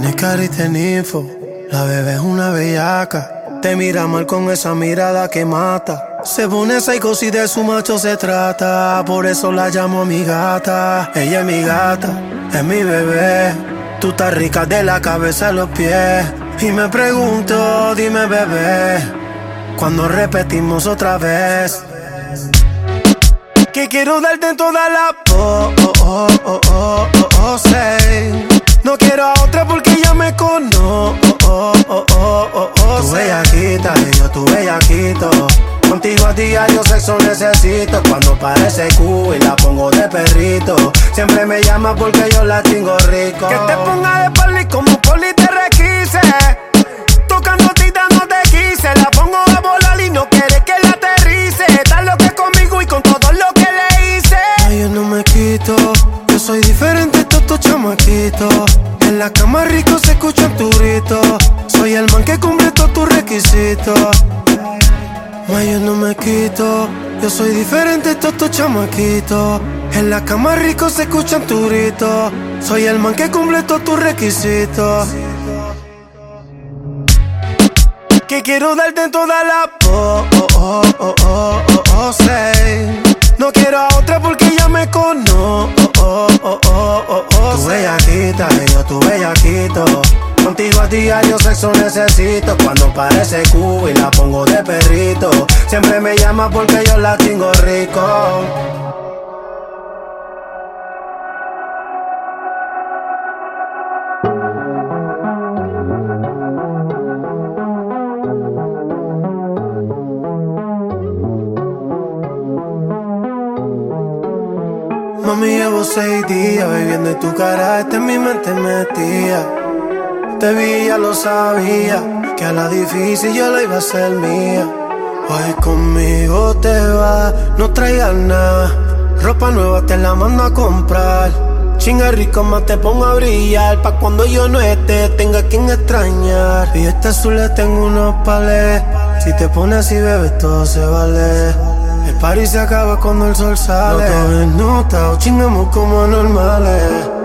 Tiene carita en info, la bebé es una bellaca. Te mira mal con esa mirada que mata. Se pone psycho si de su macho se trata. Por eso la llamo mi gata. Ella es mi gata, es mi bebé. Tú estás rica de la cabeza a los pies. Y me pregunto, dime bebé, ¿cuándo repetimos otra vez? Que quiero darte en toda la pose. No quiero a otra porque ya me conozco. Tu bellaquita y yo tu bellaquito. Contigo a diario sexo necesito. Cuando parece cubo y la pongo de perrito. Siempre me llama porque yo la tengo rico. Que te ponga de pali como poli te requise. Tocándote y dándote quise. La pongo a volar y no quiere que la aterrice. Está loca conmigo y con todo lo que le hice. Ay, yo no me quito. Yo soy diferente a estos chamaquitos. En la cama rico se escucha tu grito. Soy el man que cumple todos tus requisitos. Ay, yo no me quito. Yo soy diferente a estos chamaquitos. En la cama rico se escuchan tu grito. Soy el man que cumple todos tus requisitos. Que quiero darte en toda la pose. No quiero a otra porque ya me conozco. Tu bellaquita y yo tu bellaquito. Contigo a diario sexo necesito. Cuando parece cubo y la pongo de perrito. Siempre me llama porque yo la tengo rico. Mami, llevo 6 días viviendo en tu cara, en mi mente metía. Te vi, ya lo sabía, que a la difícil yo la iba a hacer mía. Hoy conmigo te vas, no traigas nada. Ropa nueva te la mando a comprar. Chinga rico más te pongo a brillar. Pa' cuando yo no esté, tenga quien extrañar. Y este azul le tengo unos palés. Si te pones así, bebé, todo se vale. El party se acaba cuando el sol sale. Los dos desnudados, chingamos como normales.